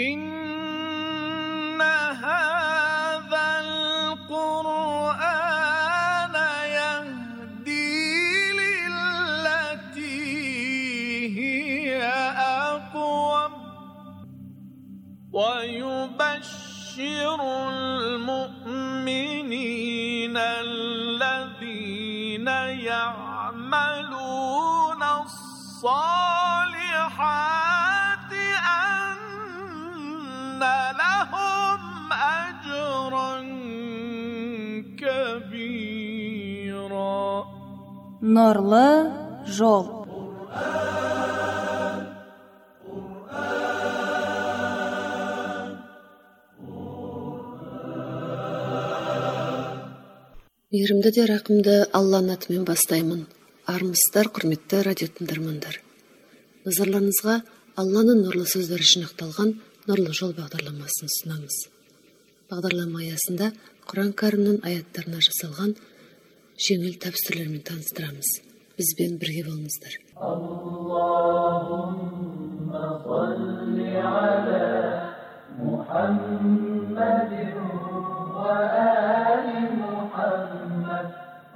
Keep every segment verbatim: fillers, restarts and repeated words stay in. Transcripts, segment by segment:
إن هذا القرآن يهدي للتي هي أقوم ويبشر المؤمنين الذين يعملون الصالحات أن لهم أجرا كبيرا. Нурлы жол. Мейірімді де рақымды Алланың атымен бастаймын. Армысыздар, құрметті радио тыңдармандар. Назарларыңызға Алланың нұрлы сөздері жинақталған Нұрлы жол бағдарламасын ұсынамыз. Бағдарлама аясында Құран кәрімнің аяттарына жасалған жеңіл тәпсірлермен таныстырамыз. Бізбен бірге болыңыздар. Аллахумма салли аля Мухаммадин ва али Мухаммад.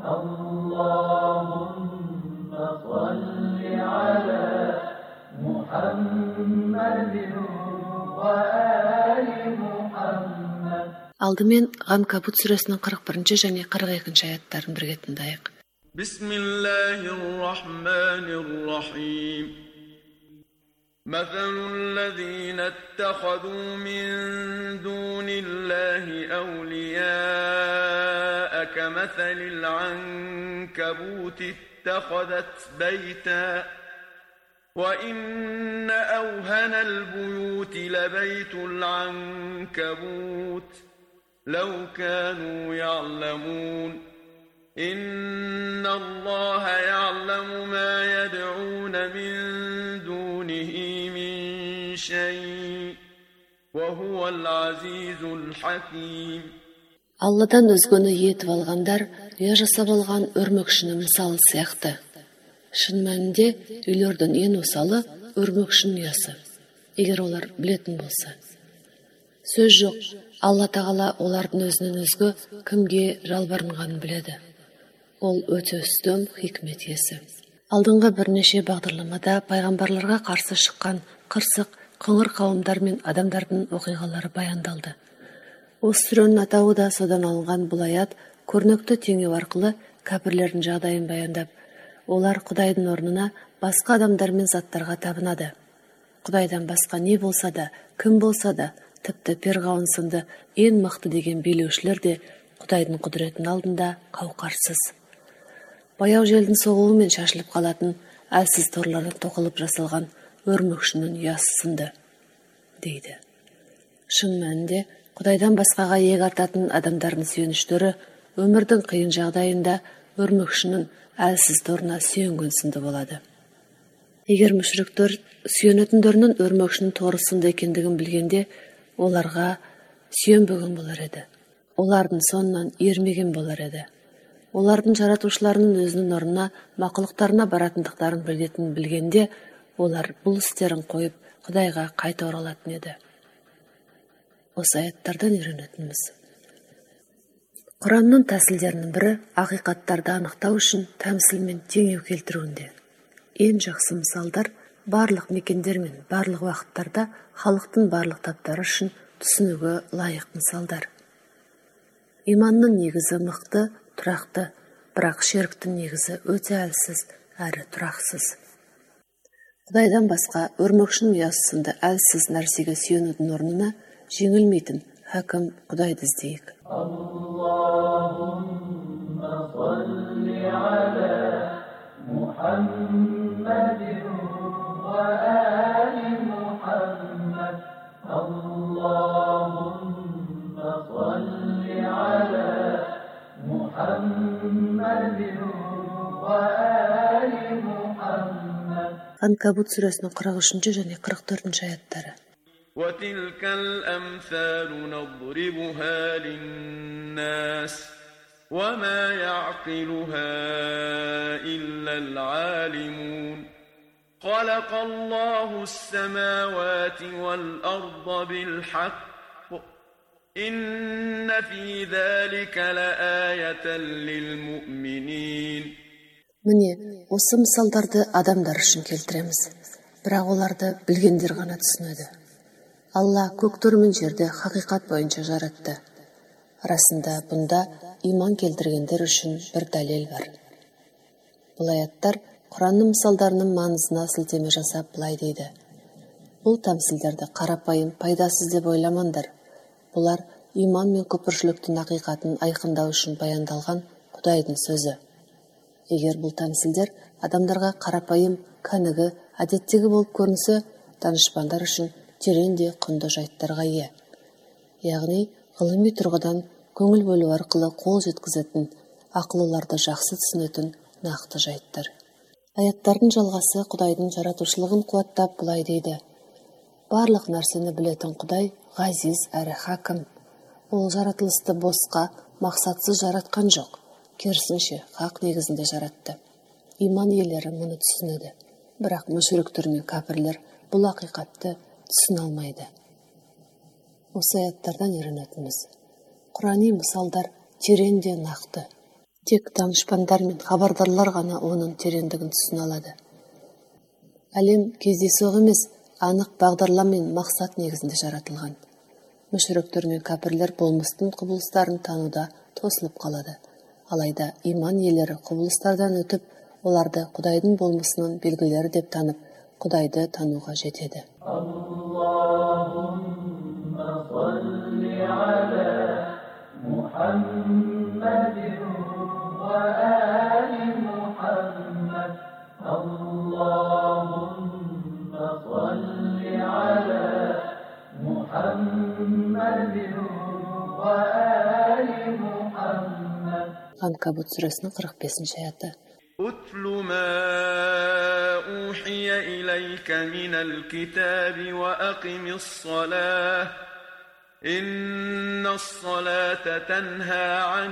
Аллахумма салли аля Мухаммадин ва али Мухаммад. Алдымен Ғанкабут сүресінің қырық бірінші және қырық екінші аяттарын бірге тыңдайық. بسم الله الرحمن الرحيم مثل الذين اتخذوا من دون الله أولياء كمثل العنكبوت اتخذت بيتا وإن أوهن البيوت لبيت العنكبوت لو كانوا يعلمون إن الله يعلم ما يدعون من دونه من شيء وهو العزيز الحكيم. Алладан өзгені етіп алғандар ұя жасап алған өрмекшінің мысалы сияқты. Шын мәнінде үйлердің ең осалы өрмекшінің ұясы, егер олар білетін болса. Сөз жоқ, Алла тағала олардың өзінен өзге кімге жалбарынғанын біледі. Ол өте үстем хикмет иесі. Алдыңғы бірнеше бағдарламада пайғамбарларға қарсы шыққан қырсық, қыңыр қауымдар мен адамдардың оқиғалары баяндалды. Осы сүренің атауы да содан алынған. Бұл аят көрнекті теңеу арқылы кәпірлердің жағдайын баяндап, олар Құдайдың орнына басқа адамдар мен заттарға табынады. Құдайдан басқа не болса да, кім болса да, тіпті перғауын сынды ең мықты деген билеушілер де Құдайдың құдіретін алдында қауқарсыз. Баяу желдің соғуымен шашылып қалатын әлсіз торлары тоқылып жасалған өрмекшінің ұясы сынды, дейді. Шын мәнінде Құдайдан басқаға иек артатын адамдардың сүйеніштері өмірдің қиын жағдайында өрмекшінің әлсіз торына сүйенген сынды болады. Егер мүшриктер сүйенетіндерінің өрмекшінің торы сынды екендігін білгенде, оларға сүйенбеген болар еді. Олардың соңынан ермеген болар еді. Олардың жаратушыларының өзінің орнына мақұлықтарына баратындықтарын білетінін білгенде, олар бұл істерін қойып Құдайға қайта оралатын еді. Осы аяттардан үйренетініміз. Құранның тәсілдерінің бірі ақиқаттарды анықтау үшін тәмсіл мен теңеу келтіруінде. Ең жақсы мысалдар барлық мекендер мен барлық уақыттарда халықтың барлық таптары үшін түсінуге лайық мысалдар. Иманның негізі мықты, тұрақты, бірақ ширктің негізі өте әлсіз әрі тұрақсыз. Құдайдан басқа өрмекшінің ұясы сынды әлсіз нәрсеге сүйенудің орнына жеңілмейтін хакім Құдайды іздейік. Аллахумма салли аля Мухаммадин ва али Мухаммад. Аллахумма салли аля Мухаммадин ва али Мухаммад. Ғанкабут сүресінің қырық үшінші және қырық төртінші аяттары. وتلك الأمثال نضربها للناس وما يعقلها إلا العالمون خلق الله السماوات والأرض بالحق إن في ذلك لآية للمؤمنين. Міне, осы мысалдарды адамдар үшін келтіреміз. Бірақ оларды білгендер ғана түсінеді. Алла көктер мен жерді хақиқат бойынша жаратты. Расында бұнда иман келтіргендер үшін бір дәлел бар. Бұл аяттар Құранның мысалдарының маңызына сілтеме жасап былай дейді. Бұл тәмсілдерді қарапайым пайдасыз деп ойламаңдар. Бұлар иман мен күпіршіліктің ақиқатын айқындау үшін баяндалған Құдайдың сөзі. Егер бұл тәмсілдер адамдарға қарапайым, кәнігі, әдеттегі болып көрінсе, данышпандар үшін терең де құнды жайттарға ие. Яғни, ғылыми тұрғыдан көңіл бөлу арқылы қол жеткізетін, ақылыларды жақсы түсінетін нақты жайттар. Аяттардың жалғасы Құдайдың жаратушылығын қуаттап былай дейді. Барлық нәрсені білетін Құдай ғазиз әрі хакім. Ол жаратылысты босқа, мақсатсыз жаратқан жоқ. Керісінше, хақ негізінде жаратты. Иман иелері мұны түсінеді. Бірақ мүшриктер мен кәпірлер бұл ақиқатты түсіне алмайды. Осы аяттардан үйренетініміз. Құрани мысалдар терең де нақты. Тек данышпандар мен хабардарлар ғана оның тереңдігін түсіне алады. Әлем кездейсоқ емес, анық бағдарлама мен мақсат негізінде жаратылған. Мүшриктер мен кәпірлер болмыстың құбылыстарын тануда тосылып қалады. Алайда иман иелері құбылыстардан өтіп, оларды Құдайдың болмысының белгілері деп танып, Құдайды тануға жетеді. Аллахумма салли аля Мухаммадин ва али Мухаммад. Аллахумма салли аля Мухаммадин ва али Мухаммад. Анкабут сүресінің қырық бесінші аяты. أتل ما أوحي إليك من الكتاب وأقم الصلاة إن الصلاة تنهى عن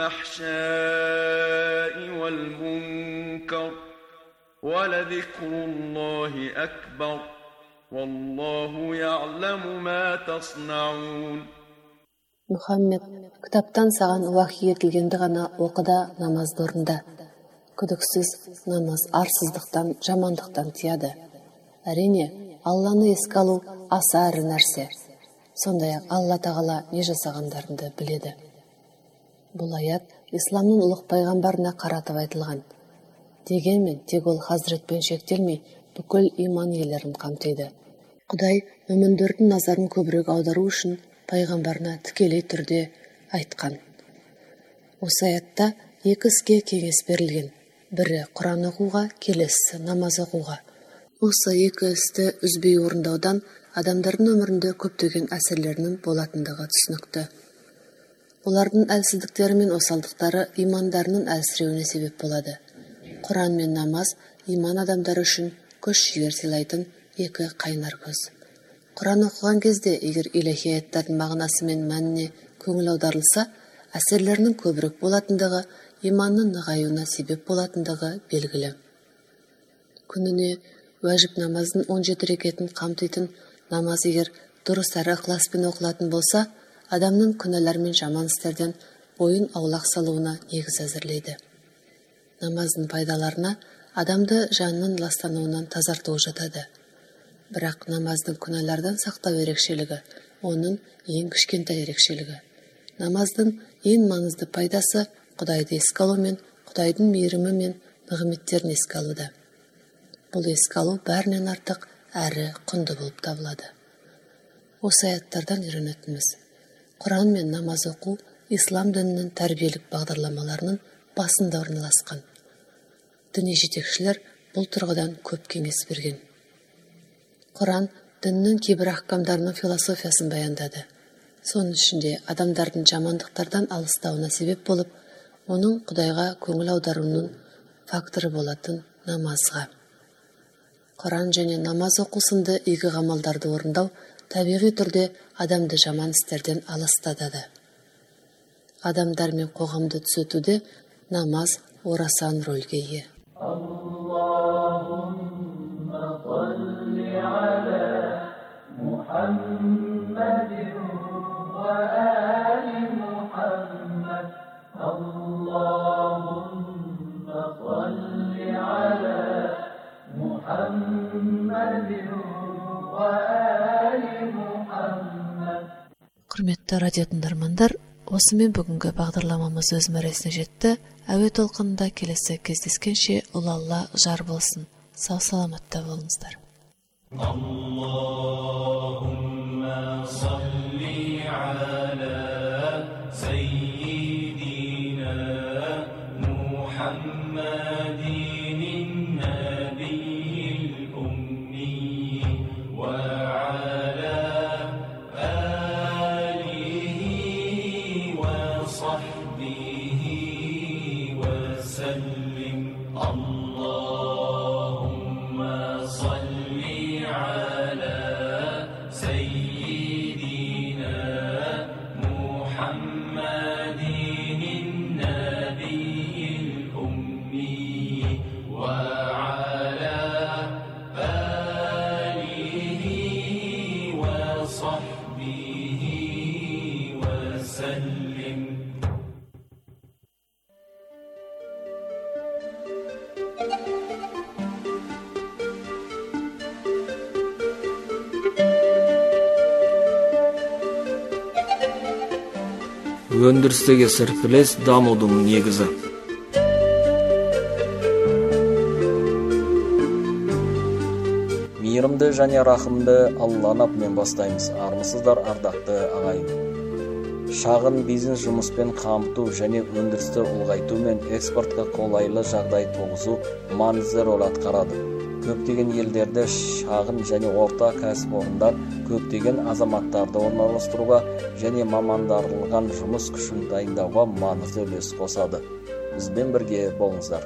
الفحشاء والمنكر ولذكر الله أكبر والله يعلم ما تصنعون. Мұхаммед, кітаптан саған уахи етілгенді ғана оқыда, намазды орында. Күдіксіз намаз арсыздықтан, жамандықтан тияды. Әрине, Алланы еске алу аса әрі нәрсе. Сондай-ақ Алла тағала не жасағандарында біледі. Бұл аят исламның ұлық пайғамбарына қаратып айтылған. Дегенмен, тек ол хазіретпен шектелмей, бүкіл иман иелерін қамтиды. Құдай мүміндердің назарын көбірек аудару үшін пайғамбарына тікелей түрде айтқан. Осы аятта екі іске кеңес берілген. Бірі Құран оқуға, келесі намаз оқуға. Осы екі істі үзбей орындаудан адамдардың өмірінде көптеген әсерлерінің болатындығы түсінікті. Олардың әлсіздіктері мен осалдықтары имандарының әлсіреуіне себеп болады. Құран мен намаз иман адамдары үшін күш жігер сыйлайтын екі қайнар көз. Құран оқыған кезде егер илахи аяттардың мағынасы мен мәніне көңіл аударылса, әсерлерінің көбірек болатындығы, иманның нығаюына себеп болатындығы белгілі. Күніне уәжіп намазын он жеті рекетін қамтитын намаз егер дұрыс әрі ықыласпен оқылатын болса, адамның күнәлар мен жаман істерден бойын аулақ салуына негіз әзірлейді. Намаздың пайдаларына адамды жанның ластануынан тазартуы жатады. Бірақ намаздың күнәлардан сақтау ерекшелігі, оның ең кішкентай ерекшелігі. Намаздың ең маңызды пайдасы Құдайды еске алу мен Құдайдың мейірімі мен нығметтерін еске алуда. Бұл еске алу бәрінен артық әрі құнды болып табылады. Осы аяттардан үйренетініміз. Құран мен намаз оқу ислам дінінің тәрбиелік бағдарламаларының басында орналасқан. Діни жетекшілер бұл тұрғыдан көп кеңес берген. Құран діннің кейбір ахкамдарының философиясын баяндады. Соның ішінде адамдардың жамандықтардан алыстауына себеп болып, оның Құдайға көңіл аударуының факторы болатын намазға. Құран және намаз оқу сынды игі ғамалдарды орындау табиғи түрде адамды жаман істерден алыстатады. Адамдар мен қоғамды түзетуде намаз орасан рөлге ие. Allahumma محمد وآل محمد اللهم صل على محمد وآل محمد. Құрметті радио тыңдармандар, осымен бүгінгі бағдарламамыз өз мәресіне жетті. Әуе толқынында келесі кездескенше ұлы Алла жар болсын. Сау саламатта болыңыздар. Allahumma salli ala sayyidina Muhammadin nabiyil ummi wa ala alihi wa sahbihi wa sallim. Allahumma salli ala sayyidina Muhammadin nabiyil ummi wa ala alihi wa sahbihi wa sallim. Өндірістегі серпіліс дамудың негізі. Мейірімді және рахымды Алланың атымен бастаймыз. Армысыздар, ардақты ағайын. Шағын бизнес жұмыспен қамту және өндірісті ұлғайту мен экспортқа қолайлы жағдай туғызу маңызды рөл атқарады. Көптеген елдерде шағын және орта кәсіпорындар көптеген азаматтарды орналастыруға және мамандандырылған жұмыс күшін дайындауға маңызды үлес қосады. Бізбен бірге болыңыздар.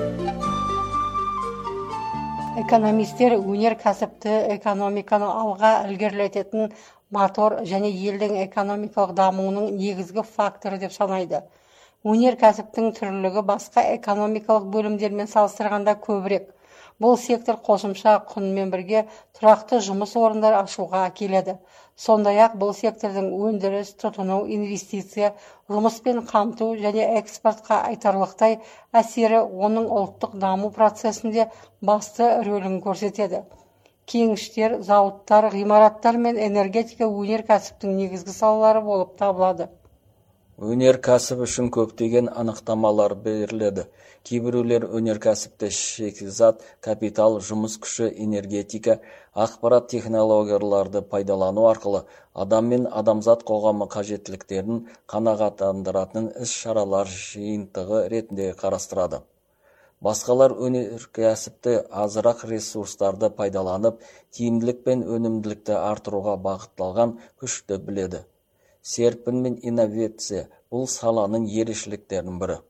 Экономистер өнеркәсіпті экономиканы алға ілгерілететін мотор және елдің экономикалық дамуының негізгі факторы деп санайды. Өнеркәсіптің түрлілігі басқа экономикалық бөлімдермен салыстырғанда көбірек. Бұл сектор қосымша құнмен бірге тұрақты жұмыс орындар ашуға әкеледі. Сондай-ақ бұл сектордың өндіріс, тұтыну, инвестиция, жұмыспен қамту және экспортқа айтарлықтай әсері оның ұлттық даму процесінде басты рөлін көрсетеді. Кеңіштер, зауыттар, ғимараттар мен энергетика өнеркәсіптің негізгі салалары болып табылады. Өнеркәсіп үшін көптеген анықтамалар беріледі. Кейбіреулер өнеркәсіпті шикізат, капитал, жұмыс күші, энергетика, ақпарат технологияларды пайдалану арқылы адам мен адамзат қоғамы қажеттіліктерін қанағаттандыратын іс-шаралар жиынтығы ретінде қарастырады. Басқалар өнеркәсіпті азырақ ресурстарды пайдаланып, тиімділік пен өнімділікті артыруға бағытталған күшті біледі. Серпін мен инновация бұл саланың ерекшеліктерінің бірі.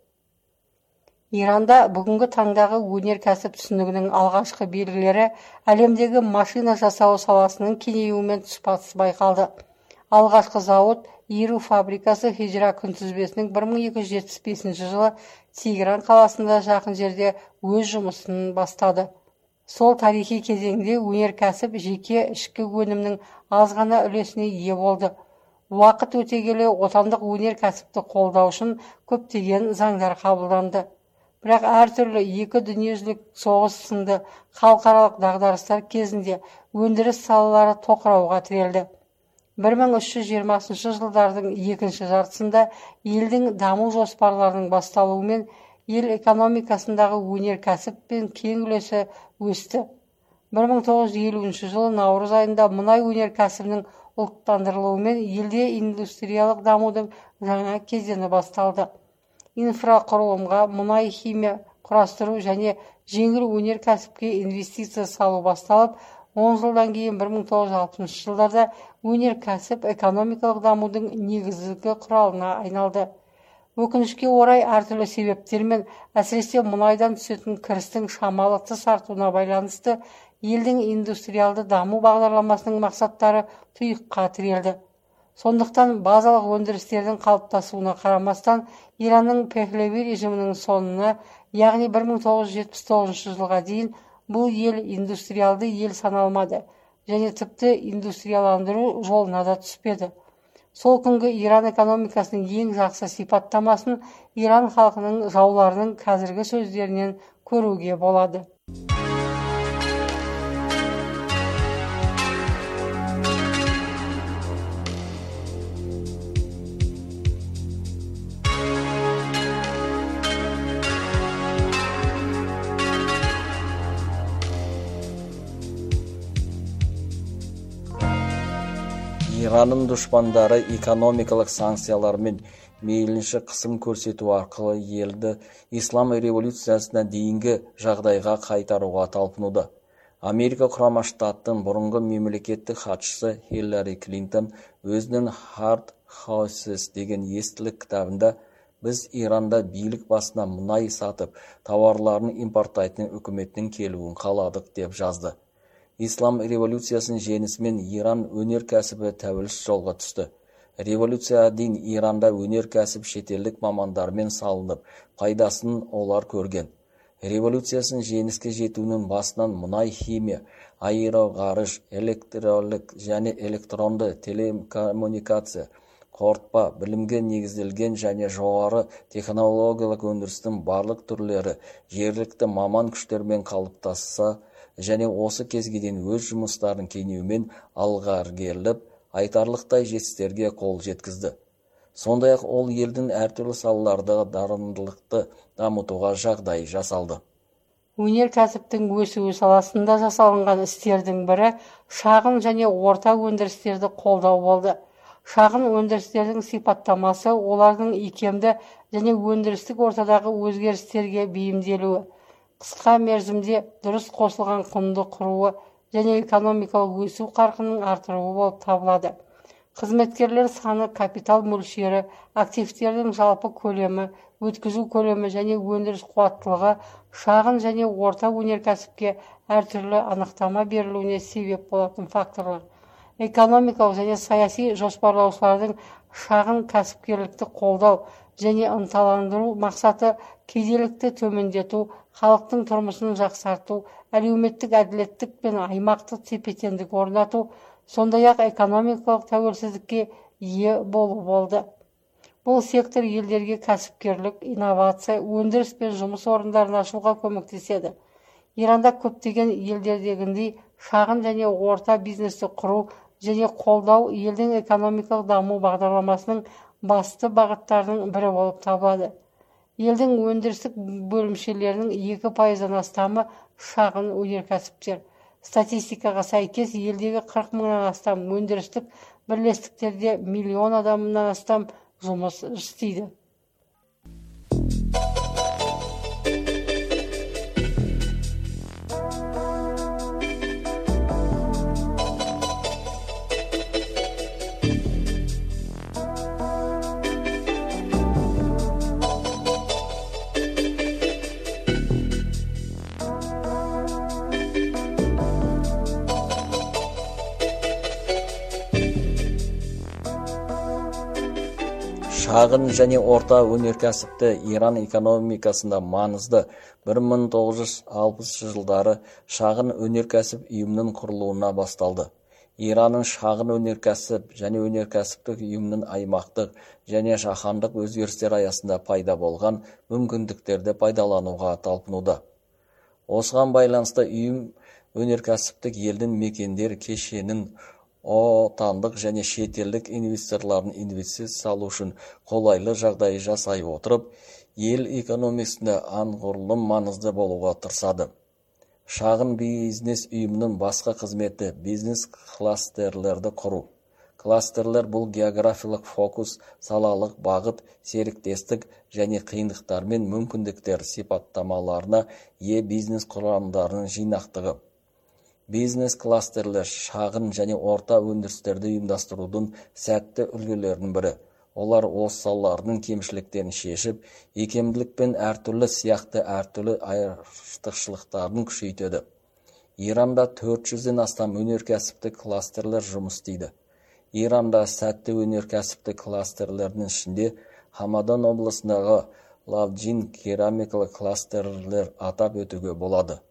Иранда бүгінгі таңдағы өнеркәсіп түсінігінің алғашқы белгілері әлемдегі машина жасау саласының кеңеюімен тұспа-тұс байқалды. Алғашқы зауыт Иру фабрикасы Хижра күнтізбесінің бір мың екі жүз жетпіс бесінші жылы Тегеран қаласында жақын жерде өз жұмысын бастады. Сол тарихи кезеңде өнеркәсіп жеке ішкі өнімнің аз ғана үлесіне ие болды. Уақыт өте келе отандық өнеркәсіпті қолдау үшін көптеген заңдар қабылданды. Бірақ әртүрлі екі дүниежүзілік соғыс сынды халықаралық дағдарыстар кезінде өндіріс салалары тоқырауға тірелді. бір мың үш жүз жиырмасыншы жылдардың екінші жартысында елдің даму жоспарларының басталуымен ел экономикасындағы өнеркәсіп пен кең үлесі өсті. бір мың тоғыз жүз елуінші жылы наурыз айында мұнай өнеркәсібінің ұлттандырылуымен елде индустриялық дамудың жаңа кезеңі басталды. Инфрақұрылымға, мұнай химия құрастыру және жеңіл өнеркәсіпке инвестиция салу басталып, он жылдан кейін бір мың тоғыз жүз алпысыншы жылдарда өнеркәсіп экономикалық дамудың негізгі құралына айналды. Өкінішке орай әртүрлі себептермен, әсіресе мұнайдан түсетін кірістің шамалы тыс артуына байланысты елдің индустриалды даму бағдарламасының мақсаттары тұйыққа тірелді. Сондықтан базалық өндірістердің қалыптасуына қарамастан Иранның Пехлеви режимінің соңына, яғни бір мың тоғыз жүз жетпіс тоғызыншы жылға дейін бұл ел индустриалды ел саналмады және тіпті индустрияландыру жолына да түспеді. Сол күнгі Иран экономикасының ең жақсы сипаттамасын Иран халқының жауларының қазіргі сөздерінен көруге болады. Иранның дұшпандары экономикалық санкциялармен мейлінше қысым көрсету арқылы елді ислам революциясына дейінгі жағдайға қайтаруға талпынуда. Америка құрама штаттың бұрынғы мемлекеттік хатшысы Хиллари Клинтон өзінің Hard Houses деген естілік кітабында біз Иранда билік басына мұнай сатып, тауарларын импорттайтын үкіметтің келуін қаладық деп жазды. Ислам революциясының жеңісімен Иран өнеркәсібі тәуелсіз жолға түсті. Революцияға дейін Иранда өнеркәсіп шетелдік мамандармен салынып, пайдасын олар көрген. Революциясының жеңіске жетуінің басынан мұнай, химия, аэроғарыш, электролік және электронды телекоммуникация, қорытпа, білімге негізделген және жоғары технологиялық өндірістің барлық түрлері жергілікті маман күштермен қалыптасса, және осы кезге дейін өз жұмыстарын кеңеюмен алға ілгерілеп, айтарлықтай жетістіктерге қол жеткізді. Сондай-ақ ол елдің әртүрлі салаларда дарындылықты дамытуға жағдай жасалды. Өнеркәсіптің өсуі саласында жасалынған істердің бірі шағын және орта өндірістерді қолдау болды. Шағын өндірістердің сипаттамасы олардың икемді және өндірістік ортадағы өзгерістерге бейімделуі, қысқа мерзімде дұрыс қосылған құнды құруы және экономикалық өсу қарқынының артыруы болып табылады. Қызметкерлер саны, капитал мөлшері, активтердің жалпы көлемі, өткізу көлемі және өндіріс қуаттылығы шағын және орта өнеркәсіпке әртүрлі анықтама берілуіне себеп болатын факторлар. Экономикалық және саяси жоспарлаушылардың шағын кәсіпкерлікті қолдау және ынталандыру мақсаты кедейлікті төмендету, халықтың тұрмысын жақсарту, әлеуметтік әділеттік пен аймақтық тепе-теңдік орнату, сондай-ақ экономикалық тәуелсіздікке ие болу болды. Бұл сектор елдерге кәсіпкерлік, инновация, өндіріс пен жұмыс орындарын ашуға көмектеседі. Иранда көптеген елдердегіндей шағын және орта бизнесті құру және қолдау елдің экономикалық даму бағдарламасының басты бағыттарының бірі болып табылады. Елдің өндірістік бөлімшелерінің екі пайыздан астамы шағын өнеркәсіптер. Статистикаға сәйкес елдегі қырық мыңнан астам өндірістік бірлестіктерде миллион адамнан астам жұмыс істейді. Шағын және орта өнеркәсіпті Иран экономикасында маңызды бір мың тоғыз жүз алпысыншы жылдары шағын өнеркәсіп ұйымының құрылуына басталды. Иранның шағын өнеркәсіп және өнеркәсіптік ұйымның аймақтық және жаһандық өзгерістер аясында пайда болған мүмкіндіктерді пайдалануға талпынуда. Осыған байланысты ұйым өнеркәсіптік елдің мекендер кешенін отандық және шетелдік инвесторлардың инвестиция салу үшін қолайлы жағдай жасай отырып, ел экономикасында анғұрлым маңызды болуға тырысады. Шағын бизнес ұйымның басқа қызметі бизнес кластерлерді құру. Кластерлер бұл географиялық фокус, салалық бағыт, серіктестік және қиындықтар мен мүмкіндіктер сипаттамаларына ие бизнес құрамдарының жинақтығы. Бизнес кластерлер шағын және орта өндірістерді ұйымдастырудың сәтті үлгілерінің бірі. Олар осы салалардың кемшіліктерін шешіп, икемділік пен әртүрлі сияқты әртүрлі айырмашылықтарын күшейтеді. Иранда төрт жүзден астам өнеркәсіптік кластерлер жұмыс істейді. Иранда сәтті өнеркәсіптік кластерлердің ішінде Хамадан облысындағы Лавджин керамикалық кластерлер атап өтуге болады.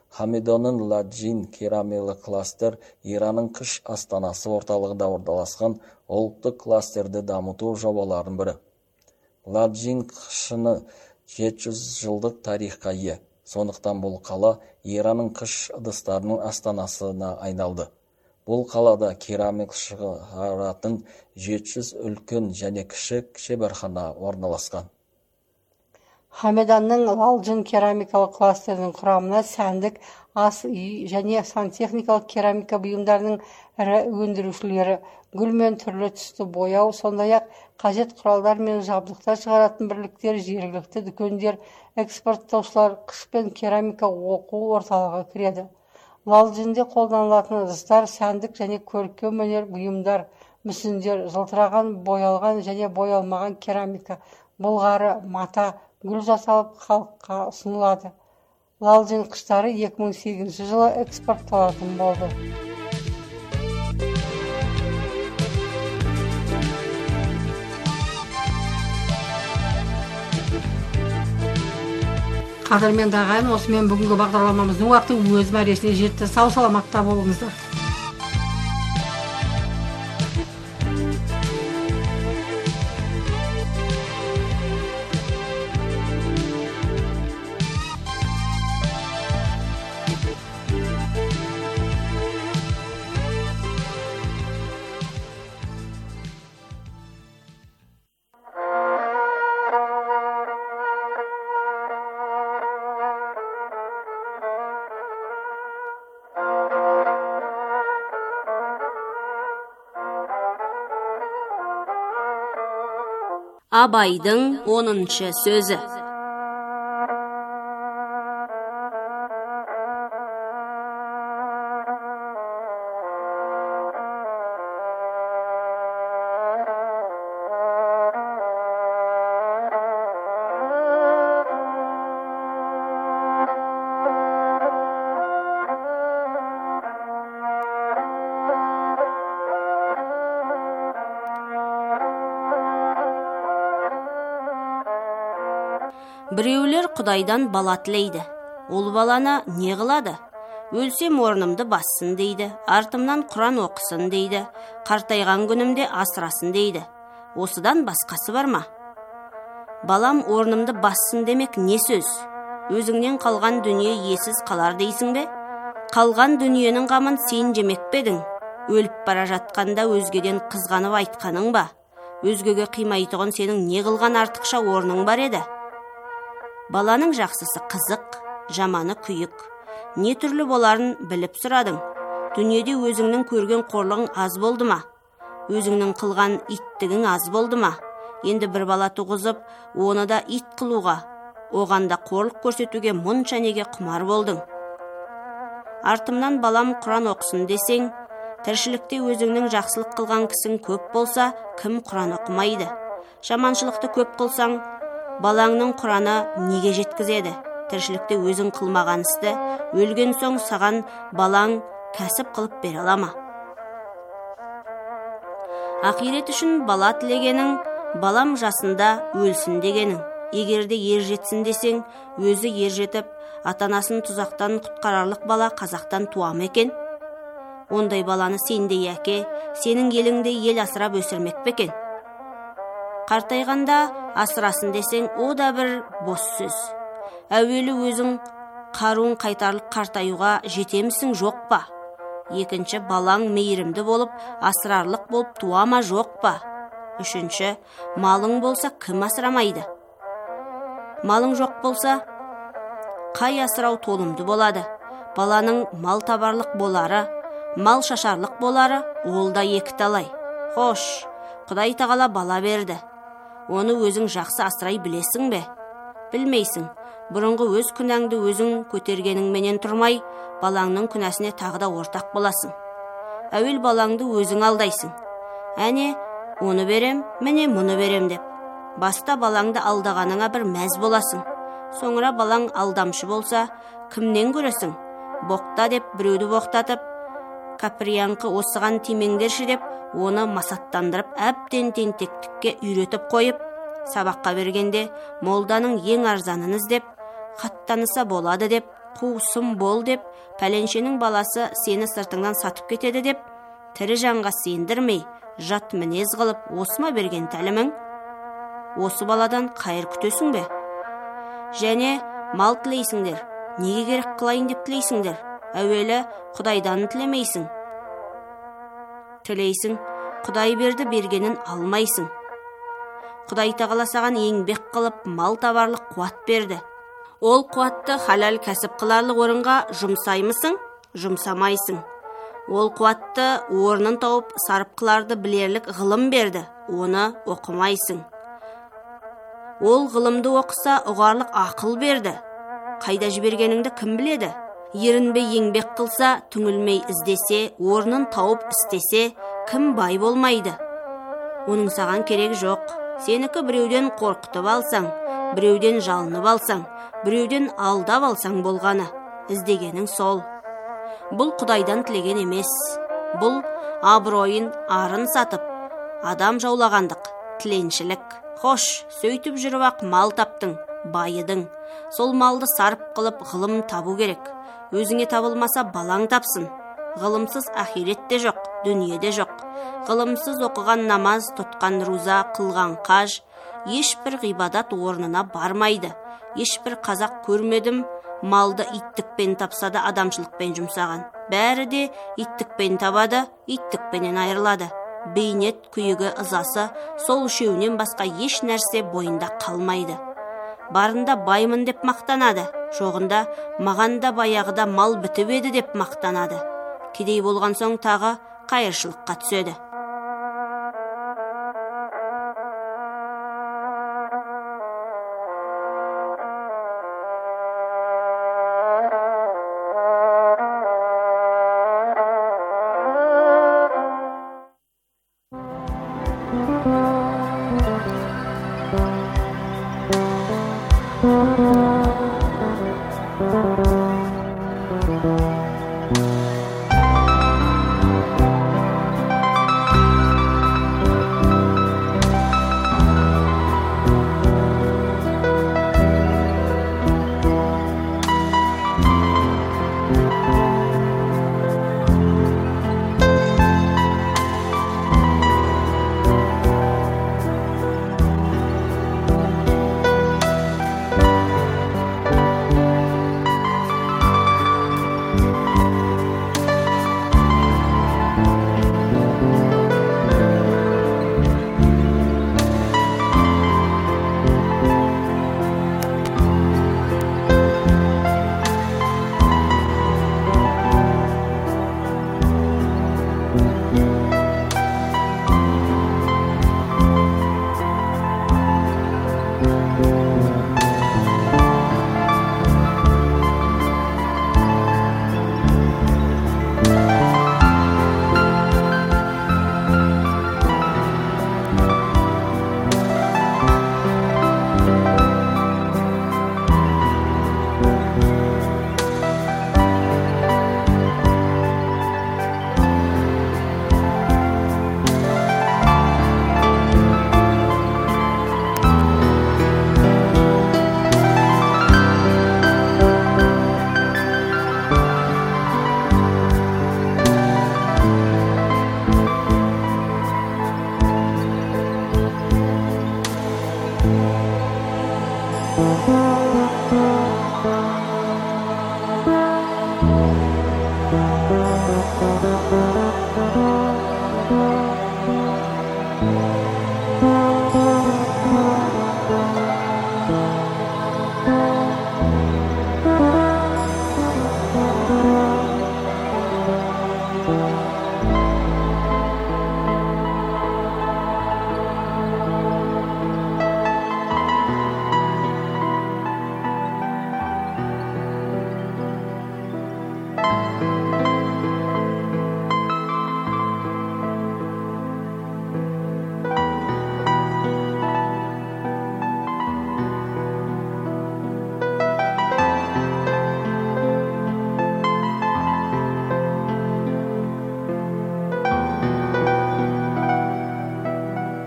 Хамидонун Ладжин керамикалық кластер Иранның қыш астанасы орталығында орналасқан ұлттық кластерді дамыту жобаларының бірі. Ладжин қышыны жеті жүз жылдық тарихқа ие. Сондықтан бұл қала Иранның қыш ыдыстарының астанасына айналды. Бұл қалада керамик шығаратын жеті жүз үлкен және кіші шеберхана орналасқан. Хамеданның Лалджин керамикалық кластердің құрамына сәндік, ас үй және сантехникалық керамика бұйымдарының ірі өндірушілері, гүл мен түрлі түсті бояу, сондай-ақ қажет құралдар мен жабдықтар шығаратын бірліктер, жергілікті дүкендер, экспорттаушылар, қыш пен керамика оқу орталығы кіреді. Лалджинде қолданылатын ыдыстар сәндік және көркем өнер бұйымдар, мүсіндер, жылтыраған, боялған және боялмаған керамика, былғары, мата, гүл жасалып халыққа ұсынылады. Лалджин қыштары екі мың сегізінші жылы экспортталатын болды. Қадірменді ағайын, осымен бүгінгі бағдарламамыздың уақыты өз мәресіне жетті. Сау саламатта болыңыздар. Абайдың оныншы сөзі. Біреулер Құдайдан бала тілейді. Ол баланы не қылады? Өлсем орнымды бассын дейді, артымнан Құран оқысын дейді, қартайған күнімде асырасын дейді. Осыдан басқасы бар ма? Балам орнымды бассын демек не сөз? Өзіңнен қалған дүние иесіз қалар дейсің бе? Қалған дүниенің қамын сен жемек пе едің? Өліп бара жатқанда өзгеден қызғанып айтқаның ба? Өзгеге қимайтұғын сенің не қылған артықша орның бар еді? Баланың жақсысы қызық, жаманы күйік. Не түрлі боларын біліп сұрадың? Дүниеде өзіңнің көрген қорлығың аз болды ма? Өзіңнің қылған иттігің аз болды ма? Енді бір бала туғызып, оны да ит қылуға, оғанда қорлық көрсетуге мұнша неге құмар болдың? Артымнан балам Құран оқысын десең, тіршілікте өзіңнің жақсылық қылған кісің көп болса, кім Құран оқымайды? Жаманшылықты көп қылсаң, балаңның Құраны неге жеткізеді? Тіршілікте өзің қылмаған істі, өлген соң саған балаң кәсіп қылып бере ала ма? Ақирет үшін бала тілегенің, балам жасында өлсін дегенің. Егерде ер жетсін десең, өзі ер жетіп, атанасын тұзақтан құтқарарлық бала қазақтан туа ма екен? Ондай баланы сендей әке, сенің еліңде ел асырап өсірмек пе екен? Қартайғанда асырасын десең, о да бір бос сөз. Әуелі өзің қаруын қайтарлық қартаюға жетемісің жоқ па? Екінші, балаң мейірімді болып, асырарлық болып туа ма жоқ па? Үшінші, малың болса кім асырамайды? Малың жоқ болса, қай асырау толымды болады? Баланың мал табарлық болары, мал шашарлық болары, ол да екі талай. Хош, Құдай тағала бала берді. Оны өзің жақсы асырай білесің бе? Білмейсің. Бұрынғы өз күнәңді өзің көтергеніңменен тұрмай, балаңның күнәсіне тағы да ортақ боласың. Әуел балаңды өзің алдайсың. Әне, оны берем, міне мұны берем деп. Баста балаңды алдағаныңа бір мәз боласың. Соңыра балаң алдамшы болса, кімнен көресің? Боқта деп біреуді боқтатып, кәпірияңқы осыған тимеңдерші деп, оны масаттандырып, әбден тентектікке үйретіп қойып, сабаққа бергенде молданың ең арзанын іздеп, хаттаныса болады деп, қуысым бол деп, пәленшенің баласы сені сыртыңнан сатып кетеді деп, тірі жанға сендірмей, жат мінез қылып, осыма берген тәлімің? Осы баладан қайыр күтесің бе? Және мал тілейсіңдер, неге керек қылайын деп тілейсіңдер? Әуелі Құдайдан тілемейсің. Тілейсің, Құдай берді, бергенін алмайсың. Құдай тағала саған еңбек қылып, мал табарлық қуат берді. Ол қуатты халал кәсіп қыларлық орынға жұмсаймысың? Жұмсамайсың. Ол қуатты орнын тауып, сарып қыларды білерлік ғылым берді. Оны оқымайсың. Ол ғылымды оқыса, ұғарлық ақыл берді. Қайда жібергеніңді кім біледі? Ерінбей еңбек қылса, түңілмей іздесе, орнын тауып істесе, кім бай болмайды? Оның саған керек жоқ. Сенікі біреуден қорқытып алсаң, біреуден жалынып алсаң, біреуден алдап алсаң болғаны. Іздегенің сол. Бұл Құдайдан тілеген емес. Бұл абыройын, арын сатып, адам жаулағандық, тіленшілік. Хош, сөйтіп жүріп ақ мал таптың, байыдың. Сол малды сарып қылып ғылым табу керек. Өзіңе табылмаса балаң тапсын. Ғылымсыз ахиретте жоқ, дүниеде жоқ. Ғылымсыз оқыған намаз, тұтқан руза, қылған қаж, ешбір ғибадат орнына бармайды. Ешбір қазақ көрмедім, малды иттікпен тапса да адамшылықпен жұмсаған. Бәрі де иттікпен табады, иттікпенен айырылады. Бейнет, күйігі, ызасы, сол үшеуінен басқа еш нәрсе бойында қалмайды. Барында баймын деп мақтанады, жоғында мағанда баяғыда мал бітіп еді деп мақтанады. Кедей болған соң тағы қайыршылыққа түседі.